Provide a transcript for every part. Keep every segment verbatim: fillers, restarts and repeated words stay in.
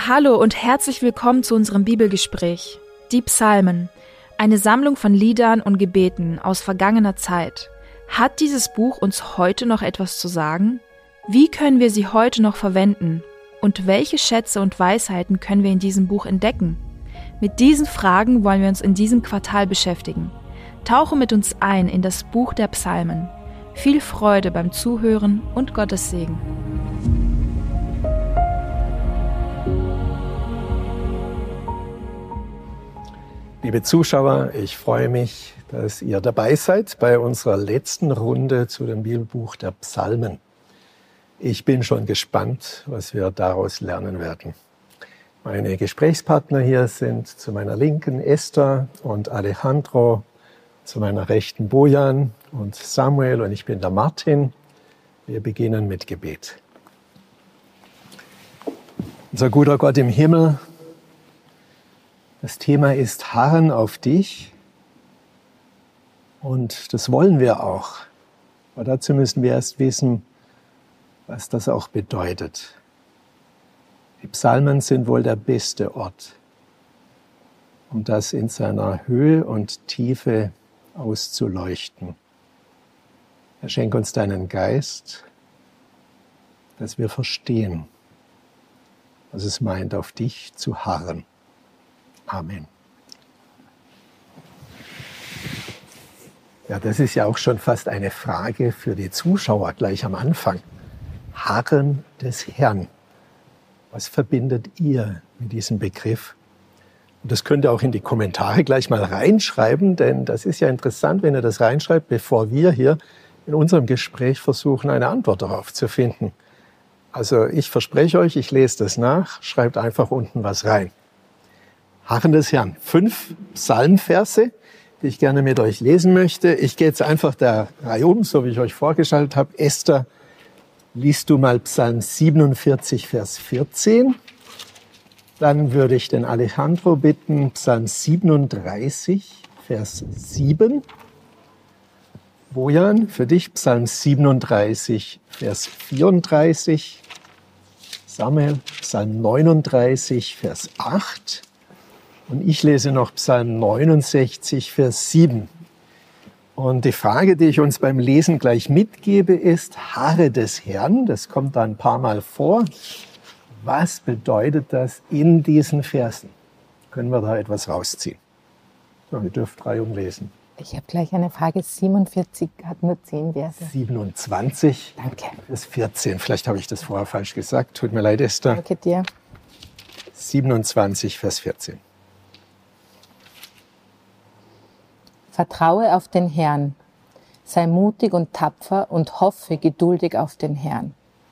Hallo und herzlich willkommen zu unserem Bibelgespräch. Die Psalmen, eine Sammlung von Liedern und Gebeten aus vergangener Zeit. Hat dieses Buch uns heute noch etwas zu sagen? Wie können wir sie heute noch verwenden? Und welche Schätze und Weisheiten können wir in diesem Buch entdecken? Mit diesen Fragen wollen wir uns in diesem Quartal beschäftigen. Tauche mit uns ein in das Buch der Psalmen. Viel Freude beim Zuhören und Gottes Segen. Liebe Zuschauer, ich freue mich, dass ihr dabei seid bei unserer letzten Runde zu dem Bibelbuch der Psalmen. Ich bin schon gespannt, was wir daraus lernen werden. Meine Gesprächspartner hier sind zu meiner Linken Esther und Alejandro, zu meiner Rechten Bojan und Samuel und ich bin der Martin. Wir beginnen mit Gebet. Unser guter Gott im Himmel, das Thema ist Harren auf dich und das wollen wir auch. Aber dazu müssen wir erst wissen, was das auch bedeutet. Die Psalmen sind wohl der beste Ort, um das in seiner Höhe und Tiefe auszuleuchten. Herr, schenk uns deinen Geist, dass wir verstehen, was es meint, auf dich zu harren. Amen. Ja, das ist ja auch schon fast eine Frage für die Zuschauer gleich am Anfang. Harren des Herrn. Was verbindet ihr mit diesem Begriff? Und das könnt ihr auch in die Kommentare gleich mal reinschreiben, denn das ist ja interessant, wenn ihr das reinschreibt, bevor wir hier in unserem Gespräch versuchen, eine Antwort darauf zu finden. Also ich verspreche euch, ich lese das nach, schreibt einfach unten was rein. Harren des Herrn. Fünf Psalmverse, die ich gerne mit euch lesen möchte. Ich gehe jetzt einfach der Reihe um, so wie ich euch vorgeschaltet habe. Esther, liest du mal Psalm siebenundvierzig, Vers vierzehn. Dann würde ich den Alejandro bitten, Psalm siebenunddreißig, Vers sieben. Bojan, für dich Psalm siebenunddreißig, Vers vierunddreißig. Samuel, Psalm neununddreißig, Vers acht. Und ich lese noch Psalm neunundsechzig, Vers sieben. Und die Frage, die ich uns beim Lesen gleich mitgebe, ist, Harre des Herrn, das kommt da ein paar Mal vor. Was bedeutet das in diesen Versen? Können wir da etwas rausziehen? So, ihr dürft reihum lesen. Ich habe gleich eine Frage. siebenundvierzig hat nur zehn Verse. siebenundzwanzig, Danke. Vers vierzehn. Vielleicht habe ich das vorher falsch gesagt. Tut mir leid, Esther. Danke dir. siebenundzwanzig, Vers vierzehn. Vertraue auf den Herrn, sei mutig und tapfer und hoffe geduldig auf den Herrn.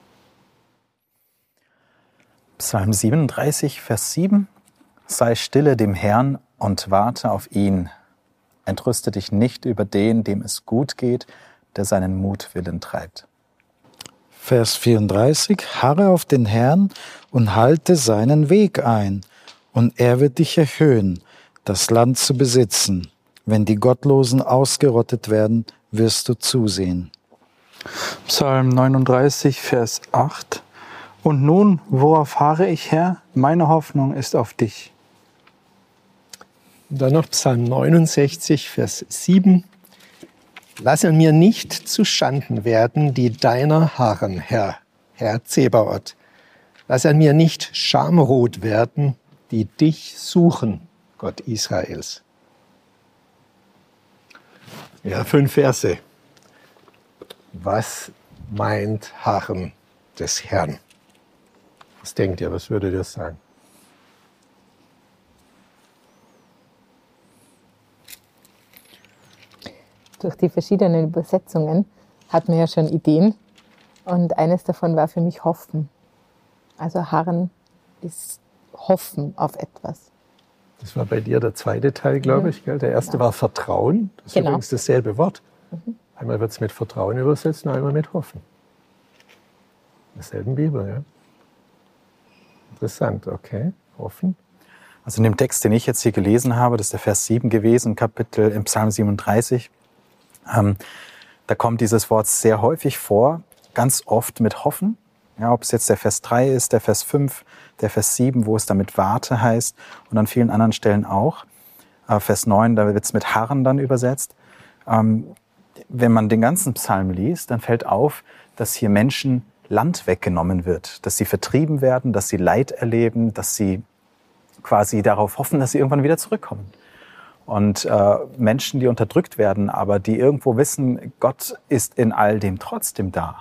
Psalm siebenunddreißig, Vers sieben. Sei stille dem Herrn und warte auf ihn. Entrüste dich nicht über den, dem es gut geht, der seinen Mutwillen treibt. Vers vierunddreißig. Harre auf den Herrn und halte seinen Weg ein, und er wird dich erhöhen, das Land zu besitzen. Wenn die Gottlosen ausgerottet werden, wirst du zusehen. Psalm neununddreißig, Vers acht. Und nun, worauf harre ich, Herr? Meine Hoffnung ist auf dich. Und dann noch Psalm neunundsechzig, Vers sieben. Lass an mir nicht zu Schanden werden, die deiner harren, Herr, Herr Zebaoth. Lass an mir nicht schamrot werden, die dich suchen, Gott Israels. Ja, fünf Verse. Was meint Harren des Herrn? Was denkt ihr, was würdet ihr sagen? Durch die verschiedenen Übersetzungen hat man ja schon Ideen. Und eines davon war für mich Hoffen. Also Harren ist Hoffen auf etwas. Das war bei dir der zweite Teil, glaube ich. Gell? Der erste genau. war Vertrauen. Das ist genau. übrigens dasselbe Wort. Mhm. Einmal wird es mit Vertrauen übersetzt und einmal mit Hoffen. In derselben Bibel, ja. Interessant, okay. Hoffen. Also in dem Text, den ich jetzt hier gelesen habe, das ist der Vers sieben gewesen, Kapitel im Psalm siebenunddreißig, ähm, da kommt dieses Wort sehr häufig vor, ganz oft mit Hoffen. Ja, ob es jetzt der Vers drei ist, der Vers fünf, der Vers sieben, wo es damit Warte heißt und an vielen anderen Stellen auch. Äh, Vers neun, da wird es mit Harren dann übersetzt. Ähm, wenn man den ganzen Psalm liest, dann fällt auf, dass hier Menschen Land weggenommen wird, dass sie vertrieben werden, dass sie Leid erleben, dass sie quasi darauf hoffen, dass sie irgendwann wieder zurückkommen. Und äh, Menschen, die unterdrückt werden, aber die irgendwo wissen, Gott ist in all dem trotzdem da.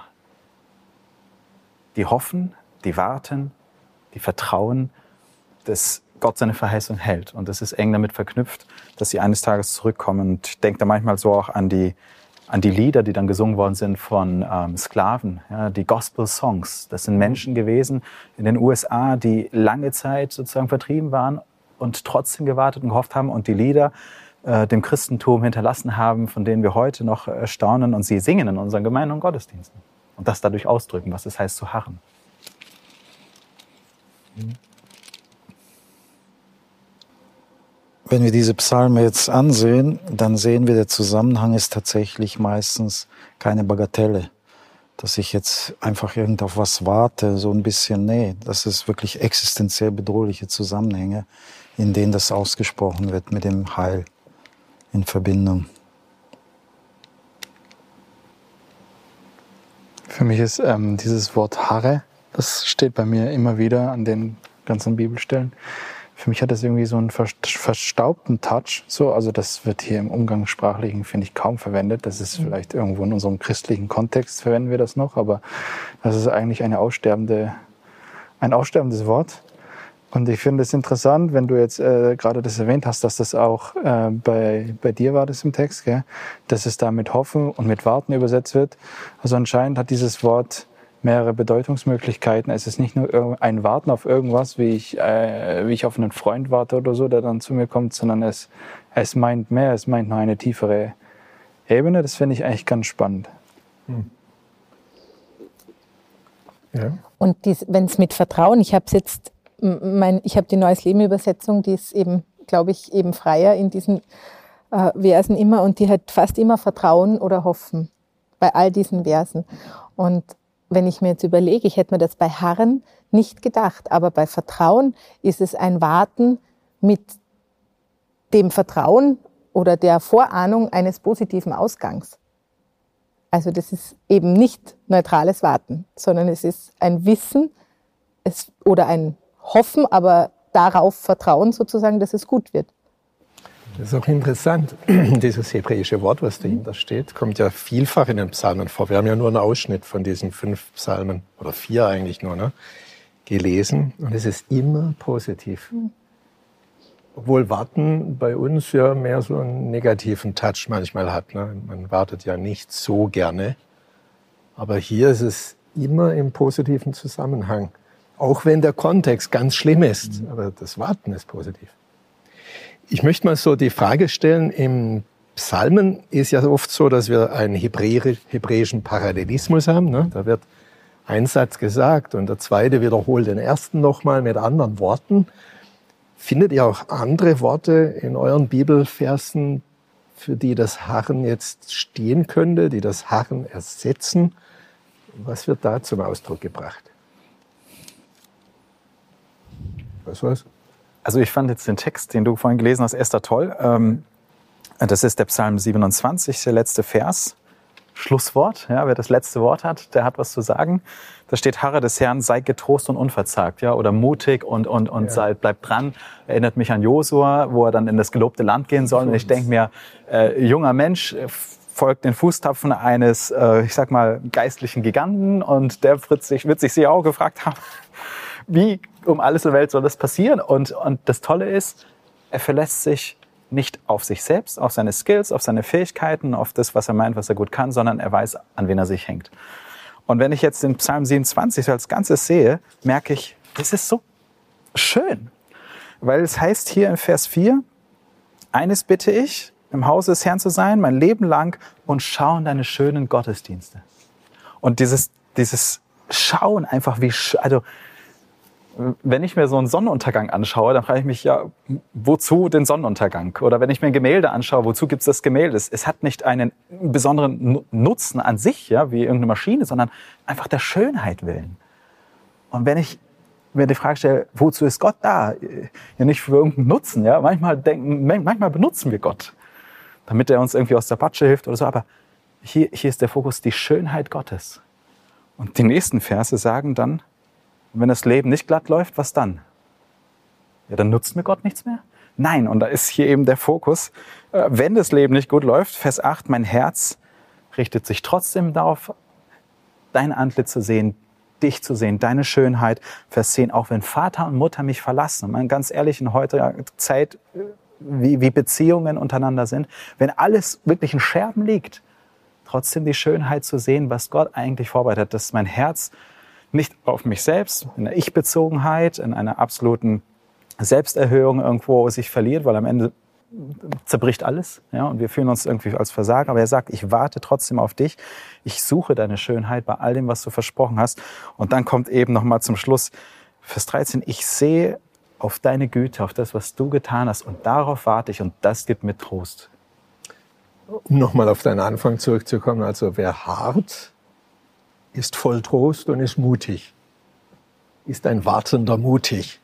Die hoffen, die warten, die vertrauen, dass Gott seine Verheißung hält. Und das ist eng damit verknüpft, dass sie eines Tages zurückkommen. Und ich denke da manchmal so auch an die, an die Lieder, die dann gesungen worden sind von ähm, Sklaven, ja, die Gospel-Songs. Das sind Menschen gewesen in den U S A, die lange Zeit sozusagen vertrieben waren und trotzdem gewartet und gehofft haben und die Lieder äh, dem Christentum hinterlassen haben, von denen wir heute noch erstaunen und sie singen in unseren Gemeinden und Gottesdiensten. Und das dadurch ausdrücken, was es heißt zu harren. Wenn wir diese Psalme jetzt ansehen, dann sehen wir, der Zusammenhang ist tatsächlich meistens keine Bagatelle. Dass ich jetzt einfach irgend auf was warte, so ein bisschen, nee. Das ist wirklich existenziell bedrohliche Zusammenhänge, in denen das ausgesprochen wird mit dem Heil in Verbindung. Für mich ist ähm, dieses Wort Harre, das steht bei mir immer wieder an den ganzen Bibelstellen. Für mich hat das irgendwie so einen verstaubten Touch. So, also das wird hier im Umgangssprachlichen, finde ich, kaum verwendet. Das ist vielleicht irgendwo in unserem christlichen Kontext verwenden wir das noch, aber das ist eigentlich eine aussterbende, ein aussterbendes Wort. Und ich finde es interessant, wenn du jetzt äh, gerade das erwähnt hast, dass das auch äh, bei, bei dir war das im Text, gell? Dass es da mit Hoffen und mit Warten übersetzt wird. Also anscheinend hat dieses Wort mehrere Bedeutungsmöglichkeiten. Es ist nicht nur ein Warten auf irgendwas, wie ich, äh, wie ich auf einen Freund warte oder so, der dann zu mir kommt, sondern es, es meint mehr, es meint noch eine tiefere Ebene. Das finde ich eigentlich ganz spannend. Hm. Ja. Und wenn es mit Vertrauen, ich habe jetzt, mein, ich habe die Neues Leben Übersetzung, die ist eben, glaube ich, eben freier in diesen äh, Versen immer und die hat fast immer Vertrauen oder Hoffen bei all diesen Versen. Und wenn ich mir jetzt überlege, ich hätte mir das bei Harren nicht gedacht, aber bei Vertrauen ist es ein Warten mit dem Vertrauen oder der Vorahnung eines positiven Ausgangs. Also das ist eben nicht neutrales Warten, sondern es ist ein Wissen es, oder ein Hoffen, aber darauf vertrauen sozusagen, dass es gut wird. Das ist auch interessant. Dieses hebräische Wort, was dahinter steht, kommt ja vielfach in den Psalmen vor. Wir haben ja nur einen Ausschnitt von diesen fünf Psalmen, oder vier eigentlich nur, ne, gelesen. Und es ist immer positiv. Mhm. Obwohl Warten bei uns ja mehr so einen negativen Touch manchmal hat. Ne? Man wartet ja nicht so gerne. Aber hier ist es immer im positiven Zusammenhang. Auch wenn der Kontext ganz schlimm ist. Mhm. Aber das Warten ist positiv. Ich möchte mal so die Frage stellen, im Psalmen ist ja oft so, dass wir einen hebräischen Parallelismus haben. Ne? Da wird ein Satz gesagt und der zweite wiederholt den ersten nochmal mit anderen Worten. Findet ihr auch andere Worte in euren Bibelversen, für die das Harren jetzt stehen könnte, die das Harren ersetzen? Was wird da zum Ausdruck gebracht? Was war's? Also ich fand jetzt den Text, den du vorhin gelesen hast, Esther, toll. Das ist der Psalm siebenundzwanzig, der letzte Vers. Schlusswort, ja, wer das letzte Wort hat, der hat was zu sagen. Da steht, Harre des Herrn, sei getrost und unverzagt, ja, oder mutig und, und, und ja. sei, bleib dran. Erinnert mich an Josua, wo er dann in das gelobte Land gehen soll. Und ich denke mir, äh, junger Mensch, folgt den Fußtapfen eines, äh, ich sag mal, geistlichen Giganten und der wird sich, wird sich sicher auch gefragt haben, wie um alles in der Welt soll das passieren? Und, und das Tolle ist, er verlässt sich nicht auf sich selbst, auf seine Skills, auf seine Fähigkeiten, auf das, was er meint, was er gut kann, sondern er weiß, an wen er sich hängt. Und wenn ich jetzt den Psalm siebenundzwanzig als Ganzes sehe, merke ich, das ist so schön. Weil es heißt hier in Vers vier, eines bitte ich, im Hause des Herrn zu sein, mein Leben lang und schauen deine schönen Gottesdienste. Und dieses, dieses Schauen einfach wie, also, wenn ich mir so einen Sonnenuntergang anschaue, dann frage ich mich ja, wozu den Sonnenuntergang? Oder wenn ich mir ein Gemälde anschaue, wozu gibt es das Gemälde? Es hat nicht einen besonderen Nutzen an sich, ja, wie irgendeine Maschine, sondern einfach der Schönheit willen. Und wenn ich mir die Frage stelle, wozu ist Gott da? Ja, nicht für irgendeinen Nutzen. Ja? Manchmal, denken, manchmal benutzen wir Gott, damit er uns irgendwie aus der Patsche hilft oder so. Aber hier, hier ist der Fokus die Schönheit Gottes. Und die nächsten Verse sagen dann, wenn das Leben nicht glatt läuft, was dann? Ja, dann nutzt mir Gott nichts mehr? Nein, und da ist hier eben der Fokus, wenn das Leben nicht gut läuft, Vers acht, mein Herz richtet sich trotzdem darauf, dein Antlitz zu sehen, dich zu sehen, deine Schönheit. Vers zehn, auch wenn Vater und Mutter mich verlassen, und man ganz ehrlich in heutiger Zeit, wie, wie Beziehungen untereinander sind, wenn alles wirklich in Scherben liegt, trotzdem die Schönheit zu sehen, was Gott eigentlich vorbereitet hat, dass mein Herz nicht auf mich selbst, in der Ich-Bezogenheit, in einer absoluten Selbsterhöhung irgendwo sich verliert, weil am Ende zerbricht alles, ja, und wir fühlen uns irgendwie als Versager. Aber er sagt, ich warte trotzdem auf dich. Ich suche deine Schönheit bei all dem, was du versprochen hast. Und dann kommt eben noch mal zum Schluss Vers dreizehn. Ich sehe auf deine Güte, auf das, was du getan hast. Und darauf warte ich. Und das gibt mir Trost. Um nochmal auf deinen Anfang zurückzukommen. Also wer harrt, ist voll Trost und ist mutig. Ist ein Wartender mutig.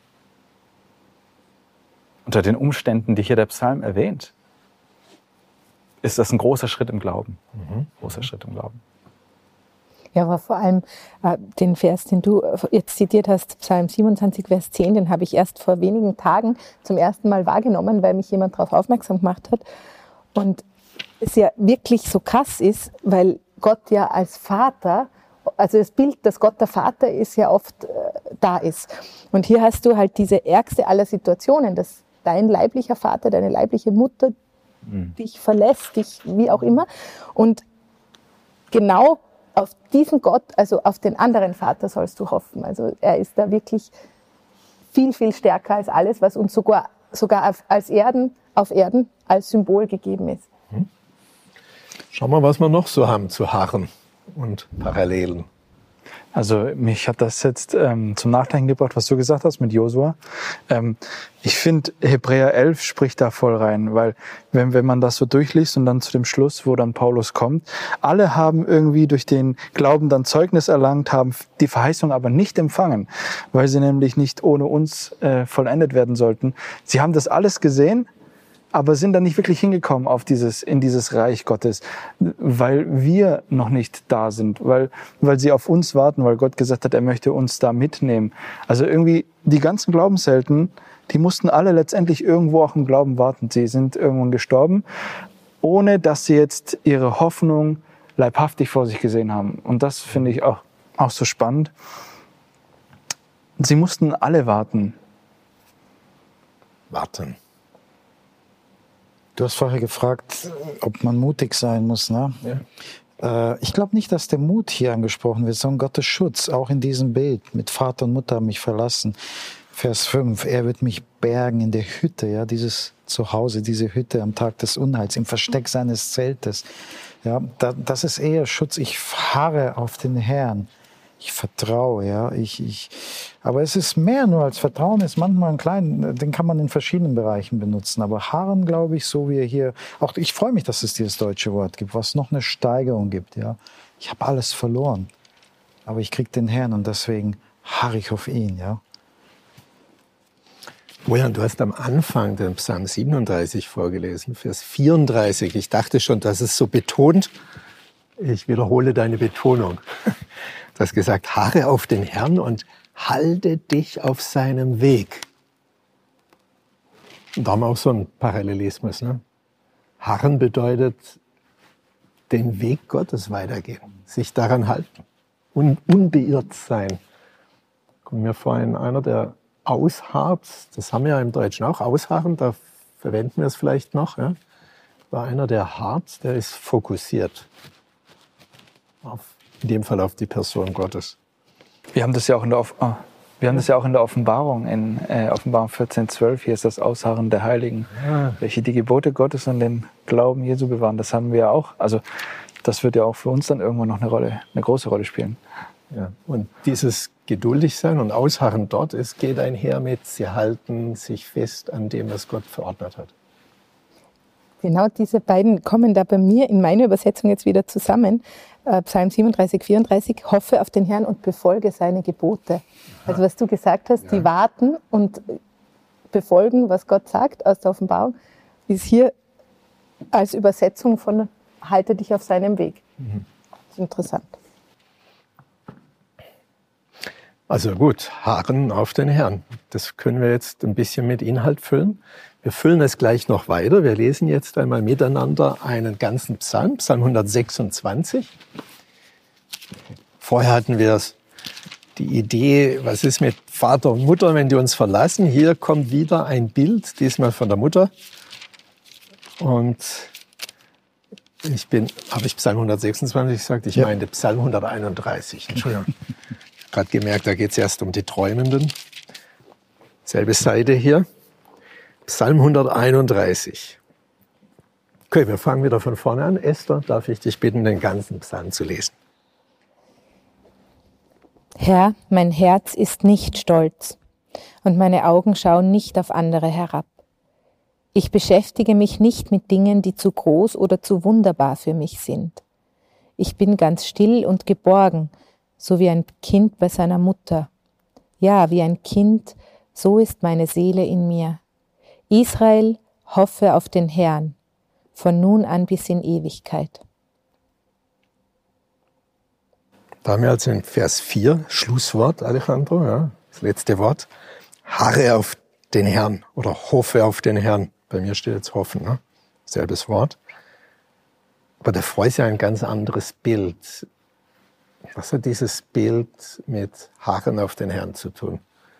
Unter den Umständen, die hier der Psalm erwähnt, ist das ein großer Schritt im Glauben. Mhm. Großer Schritt im Glauben. Ja, aber vor allem äh, den Vers, den du jetzt zitiert hast, Psalm siebenundzwanzig, Vers zehn, den habe ich erst vor wenigen Tagen zum ersten Mal wahrgenommen, weil mich jemand darauf aufmerksam gemacht hat. Und es ja wirklich so krass ist, weil Gott ja als Vater, also das Bild, dass Gott der Vater ist, ja oft äh, da ist. Und hier hast du halt diese ärgste aller Situationen, dass dein leiblicher Vater, deine leibliche Mutter mhm. dich verlässt, dich wie auch immer. Und genau auf diesen Gott, also auf den anderen Vater sollst du hoffen. Also er ist da wirklich viel, viel stärker als alles, was uns sogar, sogar auf, als Erden, auf Erden als Symbol gegeben ist. Mhm. Schauen wir, was wir noch so haben zu harren und Parallelen. Also mich hat das jetzt ähm, zum Nachdenken gebracht, was du gesagt hast mit Josua. Ähm, ich finde, Hebräer elf spricht da voll rein, weil wenn, wenn man das so durchliest und dann zu dem Schluss, wo dann Paulus kommt, alle haben irgendwie durch den Glauben dann Zeugnis erlangt, haben die Verheißung aber nicht empfangen, weil sie nämlich nicht ohne uns äh, vollendet werden sollten. Sie haben das alles gesehen, aber sind dann nicht wirklich hingekommen auf dieses, in dieses Reich Gottes, weil wir noch nicht da sind, weil, weil sie auf uns warten, weil Gott gesagt hat, er möchte uns da mitnehmen. Also irgendwie die ganzen Glaubenshelden, die mussten alle letztendlich irgendwo auch im Glauben warten. Sie sind irgendwann gestorben, ohne dass sie jetzt ihre Hoffnung leibhaftig vor sich gesehen haben. Und das finde ich auch, auch so spannend. Sie mussten alle warten. Warten. Du hast vorher gefragt, ob man mutig sein muss. Ne? Ja. Äh, ich glaube nicht, dass der Mut hier angesprochen wird, sondern Gottes Schutz, auch in diesem Bild. Mit Vater und Mutter haben mich verlassen. Vers fünf, er wird mich bergen in der Hütte, ja, dieses Zuhause, diese Hütte am Tag des Unheils, im Versteck seines Zeltes. Ja, da, das ist eher Schutz. Ich harre auf den Herrn. Ich vertraue, ja. Ich, ich, aber es ist mehr nur als Vertrauen, ist manchmal ein klein, den kann man in verschiedenen Bereichen benutzen. Aber harren, glaube ich, so wie er hier, auch ich freue mich, dass es dieses deutsche Wort gibt, was noch eine Steigerung gibt, ja. Ich habe alles verloren, aber ich kriege den Herrn und deswegen harre ich auf ihn, ja. Bojan, du hast am Anfang den Psalm siebenunddreißig vorgelesen, Vers vierunddreißig. Ich dachte schon, dass es so betont. Ich wiederhole deine Betonung. Du hast gesagt, harre auf den Herrn und halte dich auf seinem Weg. Und da haben wir auch so einen Parallelismus. Ne? Harren bedeutet, den Weg Gottes weitergehen, sich daran halten und unbeirrt sein. Kommt mir vorhin einer, der ausharrt, das haben wir ja im Deutschen auch, ausharren, da verwenden wir es vielleicht noch. Ja? War einer, der hart, der ist fokussiert. Auf, in dem Fall auf die Person Gottes. Wir haben das ja auch in der, Off- oh, wir haben das ja auch in der Offenbarung, in äh, Offenbarung vierzehn zwölf, hier ist das Ausharren der Heiligen, ja. welche die Gebote Gottes und den Glauben Jesu bewahren. Das haben wir ja auch. Also das wird ja auch für uns dann irgendwann noch eine Rolle, eine große Rolle spielen. Ja. Und dieses geduldig sein und ausharren dort, es geht einher mit, sie halten sich fest an dem, was Gott verordnet hat. Genau diese beiden kommen da bei mir in meiner Übersetzung jetzt wieder zusammen. Äh, Psalm siebenunddreißig, vierunddreißig, hoffe auf den Herrn und befolge seine Gebote. Also was du gesagt hast, ja. Die warten und befolgen, was Gott sagt aus der Offenbarung, ist hier als Übersetzung von halte dich auf seinem Weg. Mhm. Das ist interessant. Also gut, harren auf den Herrn. Das können wir jetzt ein bisschen mit Inhalt füllen. Wir füllen es gleich noch weiter. Wir lesen jetzt einmal miteinander einen ganzen Psalm, Psalm hundertsechsundzwanzig. Vorher hatten wir die Idee, was ist mit Vater und Mutter, wenn die uns verlassen? Hier kommt wieder ein Bild, diesmal von der Mutter. Und ich bin, habe ich Psalm hundertsechsundzwanzig gesagt? Ich ja. meinte Psalm hunderteinunddreißig. Entschuldigung. Ich habe gerade gemerkt, da geht es erst um die Träumenden. Selbe Seite hier. Psalm hunderteinunddreißig. Okay, wir fangen wieder von vorne an. Esther, darf ich dich bitten, den ganzen Psalm zu lesen? Herr, mein Herz ist nicht stolz und meine Augen schauen nicht auf andere herab. Ich beschäftige mich nicht mit Dingen, die zu groß oder zu wunderbar für mich sind. Ich bin ganz still und geborgen, so wie ein Kind bei seiner Mutter. Ja, wie ein Kind, so ist meine Seele in mir. Israel, hoffe auf den Herrn, von nun an bis in Ewigkeit. Da haben wir also in Vers vier, Schlusswort, Alejandro, ja, das letzte Wort. Harre auf den Herrn oder hoffe auf den Herrn. Bei mir steht jetzt hoffen, ne? Selbes Wort. Aber davor ist ja ein ganz anderes Bild. Was hat dieses Bild mit Harren auf den Herrn zu tun?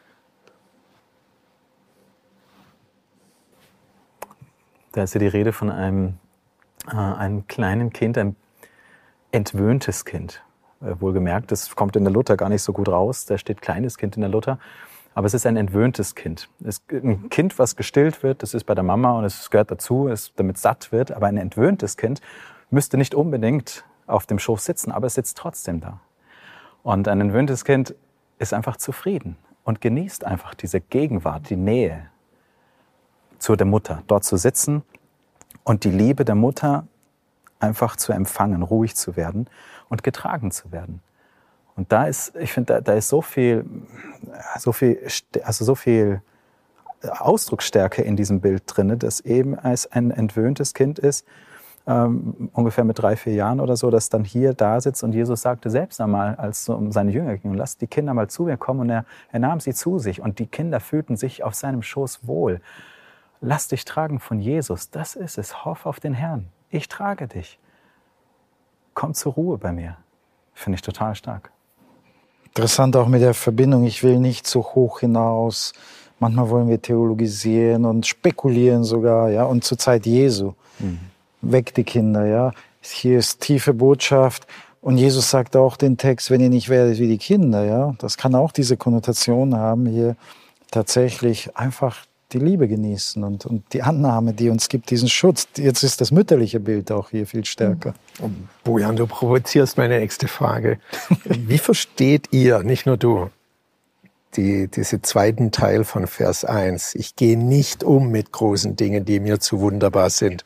Da ist ja die Rede von einem, äh, einem kleinen Kind, ein entwöhntes Kind. Äh, wohlgemerkt, das kommt in der Luther gar nicht so gut raus. Da steht kleines Kind in der Luther. Aber es ist ein entwöhntes Kind. Es ist ein Kind, was gestillt wird, das ist bei der Mama und es gehört dazu, es damit satt wird. Aber ein entwöhntes Kind müsste nicht unbedingt auf dem Schoß sitzen, aber es sitzt trotzdem da. Und ein entwöhntes Kind ist einfach zufrieden und genießt einfach diese Gegenwart, die Nähe zu der Mutter, dort zu sitzen und die Liebe der Mutter einfach zu empfangen, ruhig zu werden und getragen zu werden. Und da ist, ich finde, da, da ist so viel, so viel, also so viel Ausdrucksstärke in diesem Bild drin, dass eben als ein entwöhntes Kind ist, ähm, ungefähr mit drei, vier Jahren oder so, das dann hier da sitzt und Jesus sagte selbst einmal, als es um seine Jünger ging, lasst die Kinder mal zu mir kommen, und er, er nahm sie zu sich und die Kinder fühlten sich auf seinem Schoß wohl. Lass dich tragen von Jesus, das ist es, hoff auf den Herrn, ich trage dich. Komm zur Ruhe bei mir. Finde ich total stark. Interessant auch mit der Verbindung, ich will nicht so hoch hinaus. Manchmal wollen wir theologisieren und spekulieren sogar, ja, und zur Zeit Jesu. Mhm. Weg die Kinder, ja. Hier ist tiefe Botschaft. Und Jesus sagt auch den Text, wenn ihr nicht werdet wie die Kinder, ja. Das kann auch diese Konnotation haben, hier tatsächlich einfach die Liebe genießen und, und die Annahme, die uns gibt, diesen Schutz. Jetzt ist das mütterliche Bild auch hier viel stärker. Bojan, du provozierst meine nächste Frage. Wie versteht ihr, nicht nur du, die, diese zweiten Teil von Vers eins? Ich gehe nicht um mit großen Dingen, die mir zu wunderbar sind.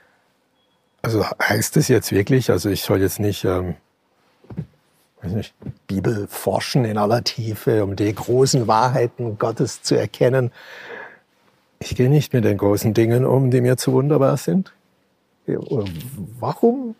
Also heißt das jetzt wirklich, also ich soll jetzt nicht, ähm, weiß nicht, Bibel forschen in aller Tiefe, um die großen Wahrheiten Gottes zu erkennen. Ich gehe nicht mit den großen Dingen um, die mir zu wunderbar sind. Warum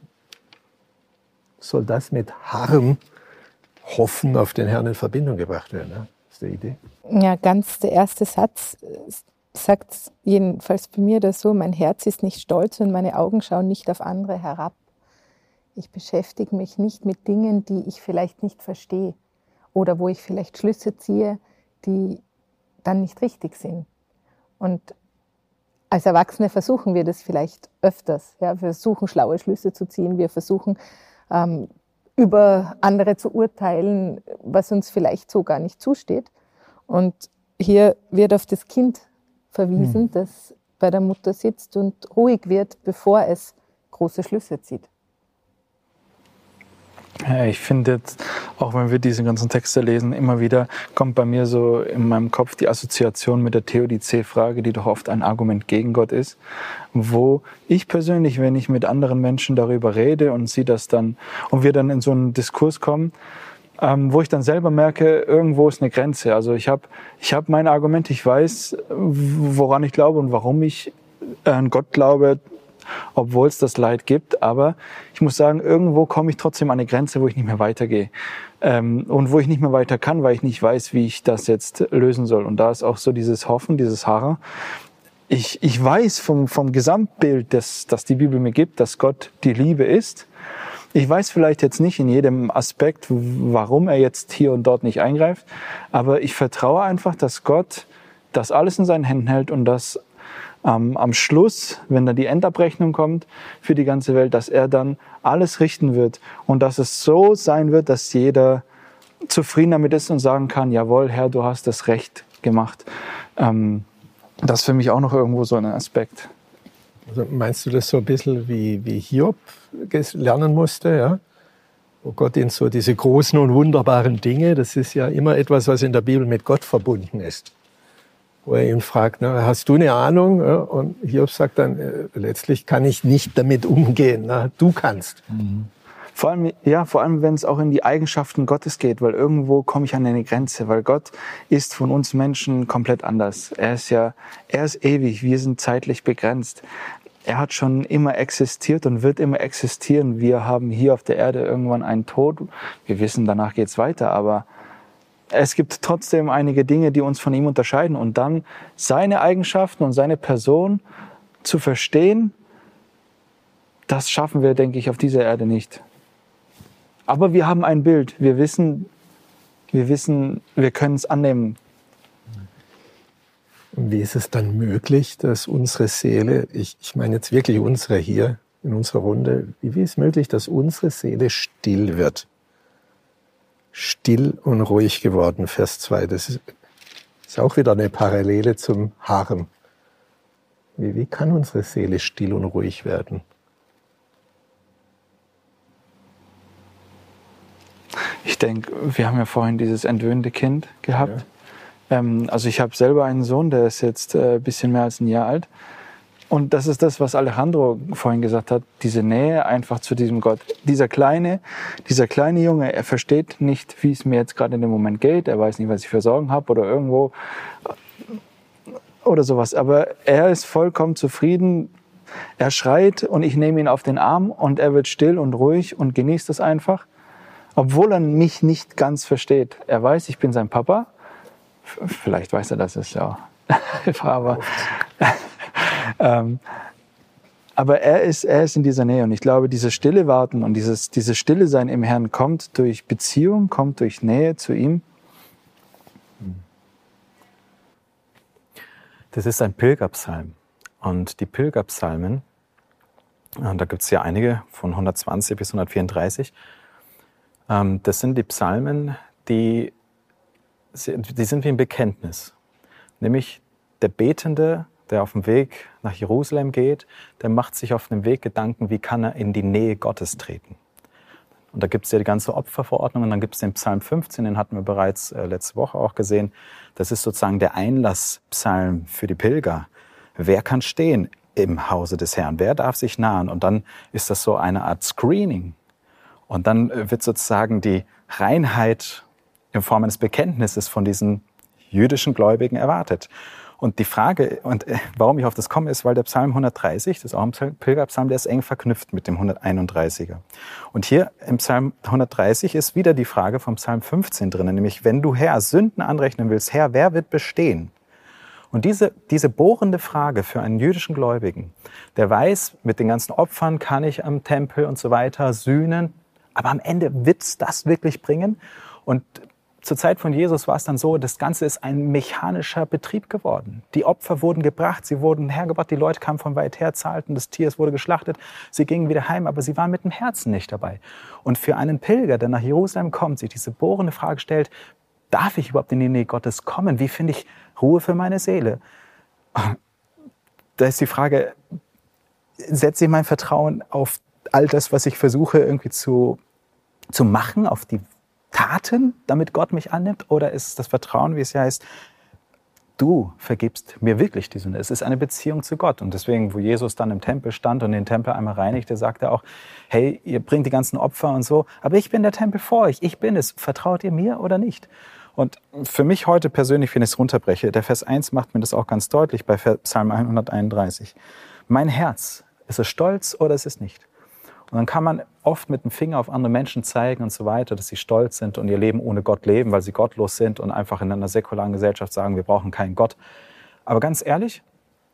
soll das mit Harren, Hoffen auf den Herrn in Verbindung gebracht werden? Ne? Das ist die Idee. Ja, ganz der erste Satz sagt jedenfalls bei mir das so, mein Herz ist nicht stolz und meine Augen schauen nicht auf andere herab. Ich beschäftige mich nicht mit Dingen, die ich vielleicht nicht verstehe oder wo ich vielleicht Schlüsse ziehe, die dann nicht richtig sind. Und als Erwachsene versuchen wir das vielleicht öfters. Ja? Wir versuchen, schlaue Schlüsse zu ziehen. Wir versuchen, ähm, über andere zu urteilen, was uns vielleicht so gar nicht zusteht. Und hier wird auf das Kind verwiesen, hm. das bei der Mutter sitzt und ruhig wird, bevor es große Schlüsse zieht. Ja, ich finde jetzt, auch wenn wir diese ganzen Texte lesen, immer wieder kommt bei mir so in meinem Kopf die Assoziation mit der Theodizee-Frage, die doch oft ein Argument gegen Gott ist, wo ich persönlich, wenn ich mit anderen Menschen darüber rede und sie das dann, und wir dann in so einen Diskurs kommen, ähm, wo ich dann selber merke, irgendwo ist eine Grenze. Also ich habe ich hab meine Argumente, ich weiß, woran ich glaube und warum ich an Gott glaube, obwohl es das Leid gibt, aber ich muss sagen, irgendwo komme ich trotzdem an eine Grenze, wo ich nicht mehr weitergehe ähm, und wo ich nicht mehr weiter kann, weil ich nicht weiß, wie ich das jetzt lösen soll. Und da ist auch so dieses Hoffen, dieses Harren. Ich, ich weiß vom, vom Gesamtbild, das, das die Bibel mir gibt, dass Gott die Liebe ist. Ich weiß vielleicht jetzt nicht in jedem Aspekt, warum er jetzt hier und dort nicht eingreift, aber ich vertraue einfach, dass Gott das alles in seinen Händen hält und dass Ähm, am Schluss, wenn dann die Endabrechnung kommt für die ganze Welt, dass er dann alles richten wird und dass es so sein wird, dass jeder zufrieden damit ist und sagen kann, jawohl, Herr, du hast das Recht gemacht. Ähm, das ist für mich auch noch irgendwo so ein Aspekt. Also meinst du das so ein bisschen wie, wie Hiob lernen musste, ja? Wo Gott ihn so diese großen und wunderbaren Dinge, das ist ja immer etwas, was in der Bibel mit Gott verbunden ist. Wo er ihn fragt, na, hast du eine Ahnung? Und Hiob sagt dann, äh, letztlich kann ich nicht damit umgehen. Na, du kannst. Mhm. Vor allem, ja, vor allem, wenn es auch in die Eigenschaften Gottes geht, weil irgendwo komme ich an eine Grenze, weil Gott ist von uns Menschen komplett anders. Er ist ja, er ist ewig, wir sind zeitlich begrenzt. Er hat schon immer existiert und wird immer existieren. Wir haben hier auf der Erde irgendwann einen Tod. Wir wissen, danach geht's weiter, aber es gibt trotzdem einige Dinge, die uns von ihm unterscheiden. Und dann seine Eigenschaften und seine Person zu verstehen, das schaffen wir, denke ich, auf dieser Erde nicht. Aber wir haben ein Bild. Wir wissen, wir wissen, wir können es annehmen. Und wie ist es dann möglich, dass unsere Seele, ich, ich meine jetzt wirklich unsere hier in unserer Runde, wie, wie ist es möglich, dass unsere Seele still wird? Still und ruhig geworden, Vers zwei. Das ist, ist auch wieder eine Parallele zum Harren. Wie, wie kann unsere Seele still und ruhig werden? Ich denke, wir haben ja vorhin dieses entwöhnte Kind gehabt. Ja. Ähm, also ich habe selber einen Sohn, der ist jetzt ein äh, bisschen mehr als ein Jahr alt. Und das ist das, was Alejandro vorhin gesagt hat, diese Nähe einfach zu diesem Gott. Dieser kleine, dieser kleine Junge, er versteht nicht, wie es mir jetzt gerade in dem Moment geht. Er weiß nicht, was ich für Sorgen habe oder irgendwo oder sowas. Aber er ist vollkommen zufrieden. Er schreit und ich nehme ihn auf den Arm und er wird still und ruhig und genießt es einfach. Obwohl er mich nicht ganz versteht. Er weiß, ich bin sein Papa. Vielleicht weiß er das, ist ja aber Ähm, aber er ist, er ist in dieser Nähe und ich glaube, dieses stille Warten und dieses, dieses stille Sein im Herrn kommt durch Beziehung, kommt durch Nähe zu ihm. Das ist ein Pilgerpsalm und die Pilgerpsalmen, da gibt es ja einige von hundertzwanzig bis hundertvierunddreißig, das sind die Psalmen, die, die sind wie ein Bekenntnis, nämlich der Betende, der auf dem Weg nach Jerusalem geht, der macht sich auf dem Weg Gedanken, wie kann er in die Nähe Gottes treten. Und da gibt es ja die ganze Opferverordnung und dann gibt es den Psalm fünfzehn, den hatten wir bereits äh, letzte Woche auch gesehen. Das ist sozusagen der Einlasspsalm für die Pilger. Wer kann stehen im Hause des Herrn? Wer darf sich nahen? Und dann ist das so eine Art Screening. Und dann wird sozusagen die Reinheit in Form eines Bekenntnisses von diesen jüdischen Gläubigen erwartet. Und die Frage, und warum ich auf das komme, ist, weil der Psalm hundertdreißig, das ist auch ein Pilgerpsalm, der ist eng verknüpft mit dem hunderteinunddreißiger. Und hier im Psalm hundertdreißig ist wieder die Frage vom Psalm fünfzehn drin, nämlich wenn du Herr Sünden anrechnen willst, Herr, wer wird bestehen? Und diese, diese bohrende Frage für einen jüdischen Gläubigen, der weiß, mit den ganzen Opfern kann ich am Tempel und so weiter sühnen, aber am Ende wird's das wirklich bringen? Und zur Zeit von Jesus war es dann so, das Ganze ist ein mechanischer Betrieb geworden. Die Opfer wurden gebracht, sie wurden hergebracht, die Leute kamen von weit her, zahlten, das Tier, es wurde geschlachtet, sie gingen wieder heim, aber sie waren mit dem Herzen nicht dabei. Und für einen Pilger, der nach Jerusalem kommt, sich diese bohrende Frage stellt, darf ich überhaupt in die Nähe Gottes kommen? Wie finde ich Ruhe für meine Seele? Da ist die Frage, setze ich mein Vertrauen auf all das, was ich versuche irgendwie zu zu machen, auf die Taten, damit Gott mich annimmt? Oder ist es das Vertrauen, wie es ja heißt, du vergibst mir wirklich die Sünde? Es ist eine Beziehung zu Gott. Und deswegen, wo Jesus dann im Tempel stand und den Tempel einmal reinigte, sagt er auch, hey, ihr bringt die ganzen Opfer und so, aber ich bin der Tempel vor euch, ich bin es. Vertraut ihr mir oder nicht? Und für mich heute persönlich, wenn ich es runterbreche, der Vers eins macht mir das auch ganz deutlich bei Psalm hunderteinunddreißig. Mein Herz, ist es stolz oder ist es nicht? Und dann kann man oft mit dem Finger auf andere Menschen zeigen und so weiter, dass sie stolz sind und ihr Leben ohne Gott leben, weil sie gottlos sind und einfach in einer säkularen Gesellschaft sagen, wir brauchen keinen Gott. Aber ganz ehrlich,